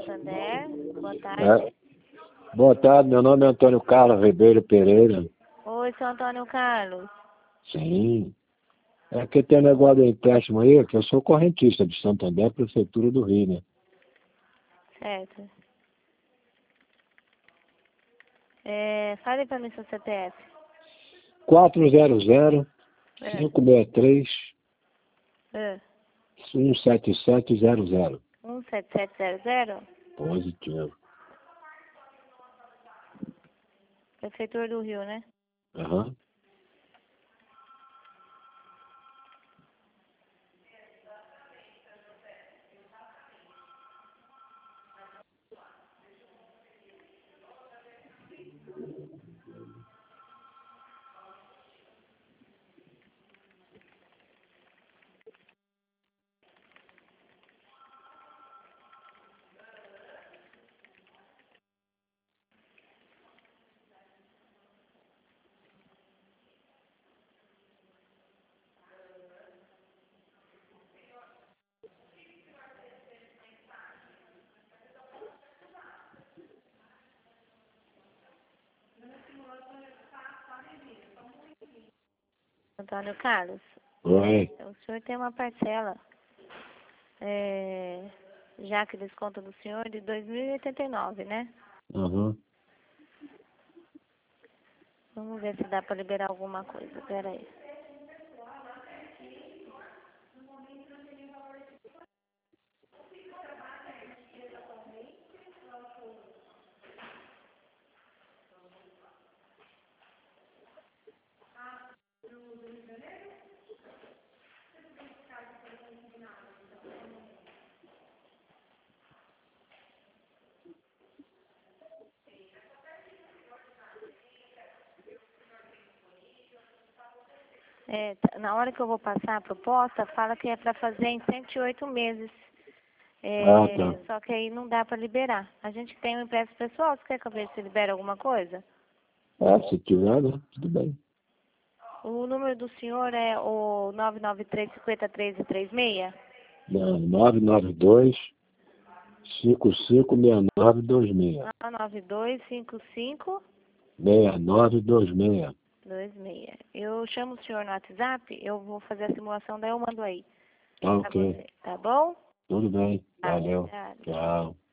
Santander. Boa tarde. É. Boa tarde, meu nome é Antônio Carlos Ribeiro Pereira. Oi, seu Antônio Carlos. Sim. É que tem um negócio de empréstimo aí, que eu sou correntista de Santander, Prefeitura do Rio, né? Certo. Fale pra mim seu CPF. 400 É. 563 É. 17700. 17700? Positivo. Prefeitura do Rio, né? Aham. Antônio Carlos. Oi. O senhor tem uma parcela, já que desconto do senhor, de 2.089, né? Aham. Vamos ver se dá para liberar alguma coisa. Pera aí. Na hora que eu vou passar a proposta, fala que é para fazer em 108 meses. Ah, tá. Só que aí não dá para liberar. A gente tem um empréstimo pessoal, você quer que eu veja se libera alguma coisa? Se tiver, né? Tudo bem. O número do senhor é o 993-50-1336? Não, 992 556926. 9925526. 6926. Eu chamo o senhor no WhatsApp, eu vou fazer a simulação, daí eu mando aí. Tá Pra ok. você, tá bom? Tudo bem. Tá, Valeu. obrigada. Tchau.